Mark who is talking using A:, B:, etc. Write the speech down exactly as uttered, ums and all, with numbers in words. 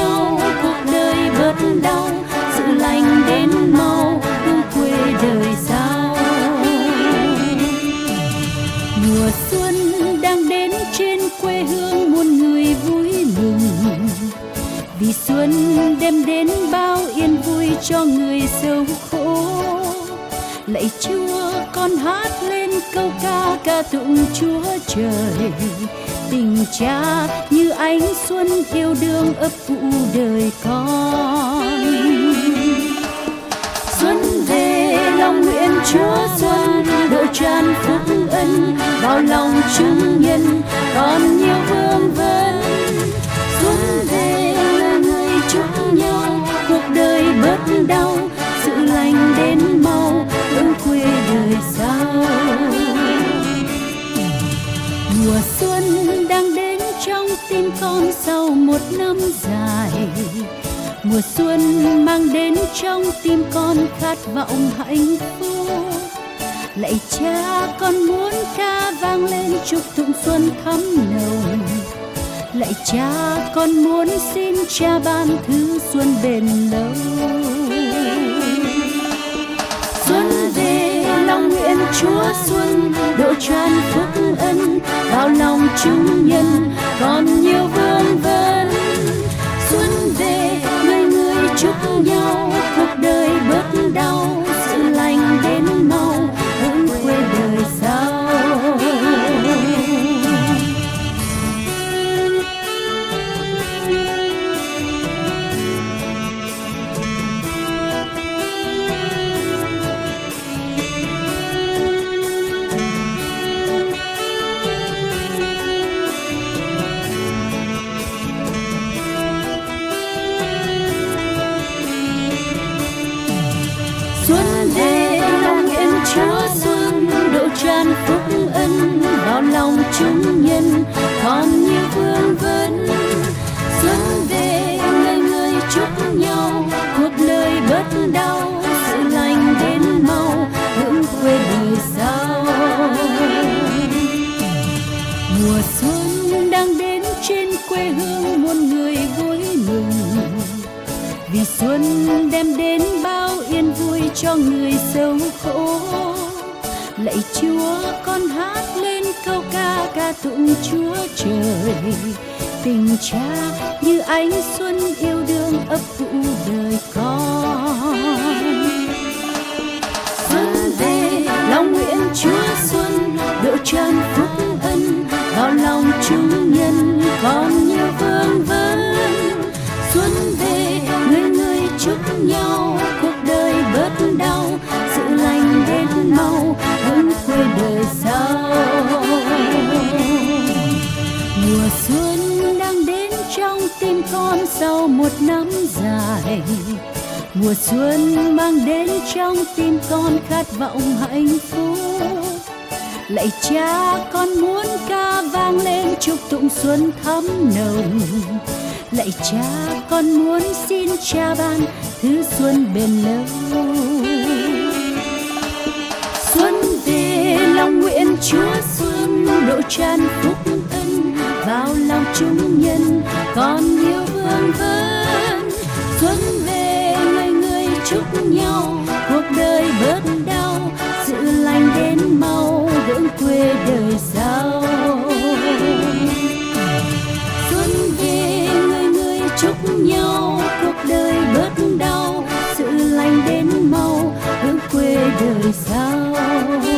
A: nhau, cuộc đời bớt đau, sự lành đến mau, hương quê đời sau. Mùa xuân đang đến trên quê hương, muôn người vui mừng, vì xuân đem đến bao yên vui cho người sầu khổ. Lạy Chúa, con hát lên câu ca ca tụng Chúa trời, tình cha như ánh xuân yêu đương ấp ủ đời con. Xuân về lòng nguyện Chúa xuân độ tràn phúc ân vào lòng chúng nhân, còn nhiều vương vấn. Xuân về là người chúc nhau, cuộc đời bớt đau, sự lành đến mau, hương quê đời sau. Mùa xuân đang đến trong tim con sau một năm dài, mùa xuân mang đến trong tim con khát vọng hạnh phúc. Lạy Cha, con muốn ca vang lên chúc tụng xuân thắm nồng. Lạy Cha, con muốn xin Cha ban thứ xuân bền lâu. Xuân về lòng nguyện Chúa xuân độ tràn phúc ân vào lòng chúng nhân, còn nhiều vương vấn. Xuân về người người chúc nhau, cuộc đời bớt đau, sự lành đến mau, hương quê đời sau. Xuân về lòng nguyện Chúa xuân độ tràn phúc ân vào lòng chúng nhân, còn nhiều vương vấn. Xuân về người người chúc nhau, cuộc đời bớt đau, sự lành đến mau, hương quê đời sau. Mùa xuân đang đến trên quê hương, muôn người vui mừng, vì xuân đem đến bao yên vui cho người sầu khổ. Lạy Chúa, con hát lên câu ca ca tụng Chúa trời, tình cha như ánh xuân yêu đương ấp ủ đời con. Xuân về lòng nguyện Chúa xuân độ tràn phúc ân vào lòng chúng nhân, còn nhiều vương vấn. Xuân về người người chúc nhau, cuộc đời bớt đau, sự lành đến mau, hương quê đời sau. Mùa xuân đang đến trong tim con sau một năm dài, mùa xuân mang đến trong tim con khát vọng hạnh phúc. Lạy Cha, con muốn ca vang lên chúc tụng xuân thắm nồng. Lạy Cha, con muốn xin Cha ban thứ xuân bền lâu. Xuân về lòng nguyện Chúa xuân độ tràn phúc ân vào lòng chúng nhân, còn nhiều vương vấn. Xuân về người người chúc nhau, cuộc đời bớt đau, sự lành đến mau, hương quê đời sau. Xuân về người người chúc nhau, cuộc đời bớt đau, sự lành đến mau, hương quê đời sau.